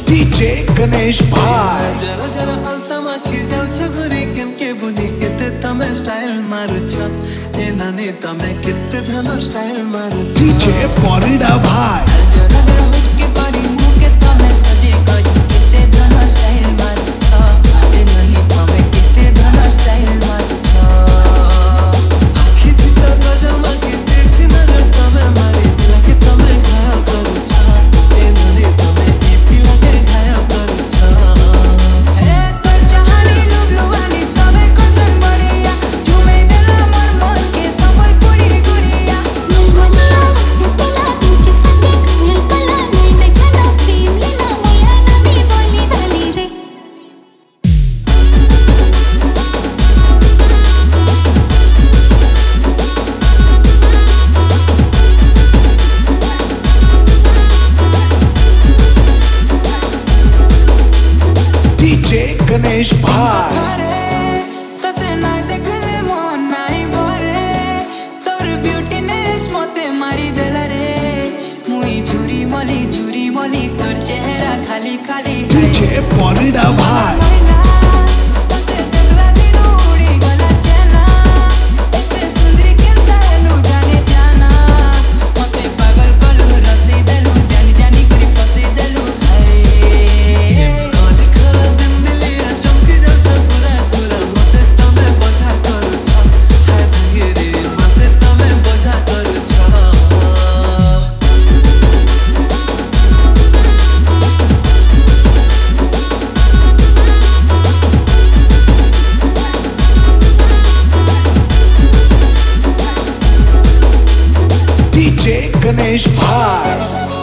DJ Ganesh भाई जरा जरा अल्तामा खी जाऊ छ गोरी केमके बुनी केते तमे स्टाइल मारु छ ए नानी तमे केते धनो स्टाइल मारु छ डीजे परिड़ा भाई जरा जरा हुक्के परी मुके तमे सजे करी केते धनो स्टाइल मारु छ ए नानी तमे केते धनो स्टाइल मारु छ आखी थी तो गजल मागी तिरछी नजर तमे मारी लगे तमे घायल करू छ ए नानी तमे इपी लगे घायल करू छ ए तोर चाहनी लुबलुवानी सबे कोसन बड़िया झुमे देला मोर मन के संबलपुरी गुरिया नीलवलिया उसने पला दिल के संगे कमल कला नहीं देखा ना प्रेम लीला मैया नदी बोली ढाली रे डीजे गणेश भाई अरे तते नाय देखले मन नाई भरे तोर ब्यूटीनेस मते मारी देला रे मुई झुरी मली तोर चेहरा खाली खाली डीजे परिड़ा भाई मैना तते देखला दिन उड़ी गला चेना एते सुंदरी केनता हेलु जाने जाना मते पागल कलु रसे देलु जानी जानी करी फसे देलु हाय कदी खरा दिन मिलिया चमकी जाऊ छ पूरा पूरा मते तमे बजा करू छ हाय भागे रे मते तमे बजा करू छ डीजे गणेश भाई